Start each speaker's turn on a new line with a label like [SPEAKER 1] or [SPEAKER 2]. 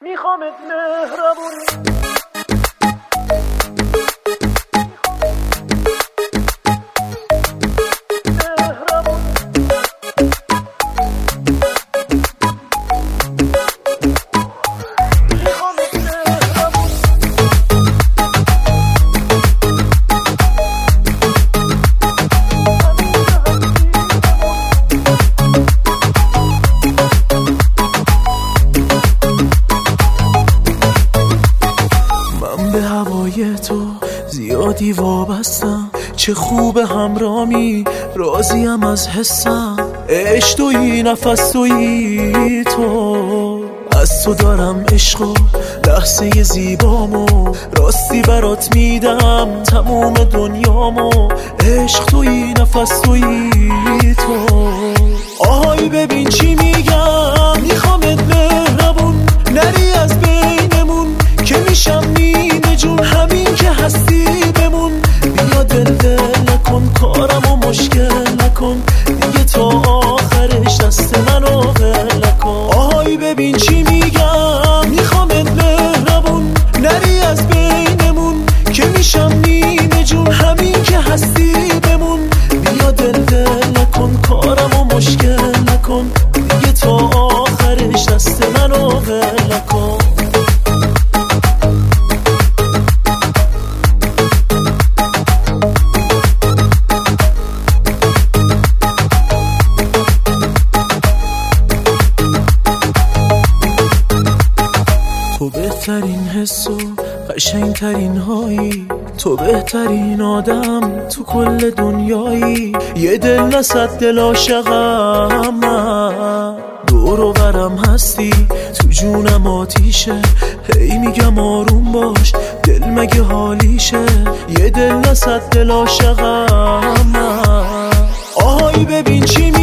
[SPEAKER 1] میخوامت مهربونی تو زیادی وابستم، چه خوب همرامی، راضیم از حسم، عشق تویی نفس تویی تو، از تو دارم عشقو لحظه زیبامو، راستی برات میدم تموم دنیامو، عشق تویی نفس تویی تو. آهای ببین چی میگم، میخوامت مهربون نری از بینمون که میشم نیمه جون، همین که هستی بمون، بیا دل نکن کارمو مشکل نکن، دیگه تا آخرش دست منو ول نکن. آهای ببین چی میگم، میخوامت مهربون نری از بینمون که میشم نیمه جون، همین که هستی بمون، بیا دل نکن کارمو مشکل نکن، دیگه تا آخرش دست منو ول نکن. تو بهترین حس و قشنگترین هایی، تو بهترین آدم تو کل دنیایی، یه دل نصد دل عاشقم من، دور و برم هستی تو جونم آتیشه، هی میگم آروم باش دل مگه حالیشه، یه دل نصد دل عاشقم من. آهای ببین چی